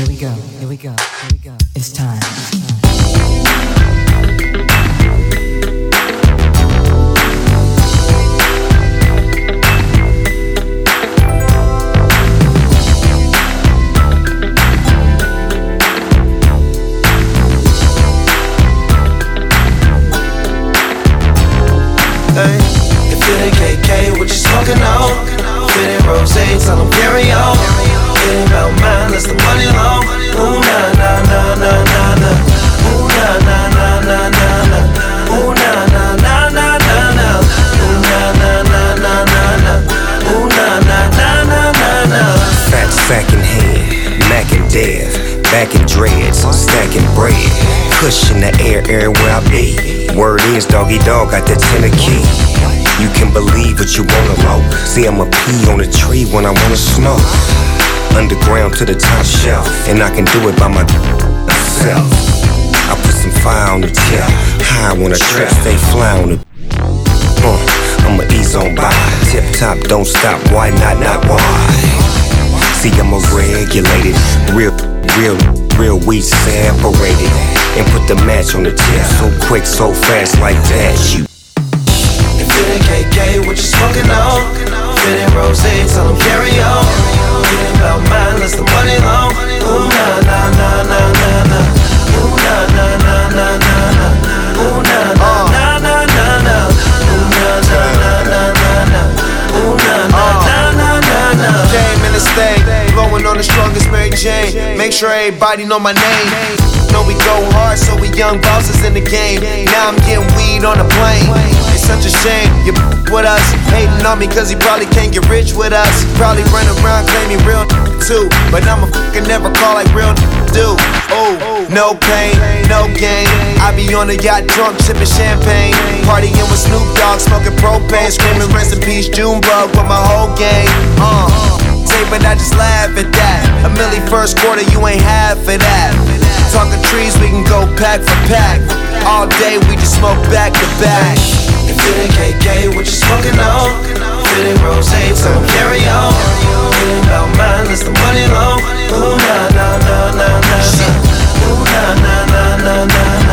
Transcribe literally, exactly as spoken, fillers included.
here we go, here we go, here we go. It's time. It's time. Hey, if it ain't K K, what you smoking on? If it ain't rose, tell them carry on. It ain't about mine, unless the money long. Ooh, nah, nah, nah, nah, nah, nah. Ooh, nah, nah, nah, nah, nah, nah. Ooh, nah, nah, nah, nah, nah, nah. Ooh, nah, nah, nah, nah, nah, nah. Ooh, nah, nah, nah, nah, nah, nah. Fat sack in hand, Mac and Dev, back in dreads, stacking bread. Push in the air, everywhere I be. Word is, doggy dog got that tenor key. You can believe what you wanna low. See, I'm a pea on a tree when I wanna smoke. Underground to the top shelf, and I can do it by myself. I put some fire on the tip, high when I trip, stay fly on the. Uh, I'ma ease on by, tip top, don't stop. Why not? Not why? See, I'm a regulated, real, real, real weed separated. And put the match on the tip, so quick, so fast like that. You. If it ain't K K, what you smoking on? If it ain't rose, tell them carry on. It ain't about mine, unless the money long. Ooh, nah, nah, nah, nah, nah, nah. Ooh, nah, nah, nah, nah, nah, nah. Ooh, nah, nah, nah, nah, nah, nah. Ooh, nah, nah, nah, nah, nah, nah. Ooh, nah, nah, nah, nah, nah, nah. Came in this thing, blowing on the strongest Mary Jane. Make sure everybody know my name. Know we go hard, so we young bosses in the game. Now I'm getting weed on a plane. It's such a shame, you with us, hating on me cause he probably can't get rich with us. Probably run around claiming real too, but I'ma fucking never call like real do. Oh, no pain, no gain. I be on the yacht drunk, sipping champagne, partying with Snoop Dogg, smoking propane, screaming rest in peace Junebug with my whole gang. Uh, say, but I just laugh at that. A milli first quarter, you ain't half of that. Talking trees, we can go pack for pack. All day we just smoke back to back. If it ain't K K, what you smoking on? If it ain't rose, tell them carry on. It ain't about mine, unless the money long. Ooh, nah, nah, nah, nah, nah, nah. Ooh, nah, nah, nah, nah, nah, nah.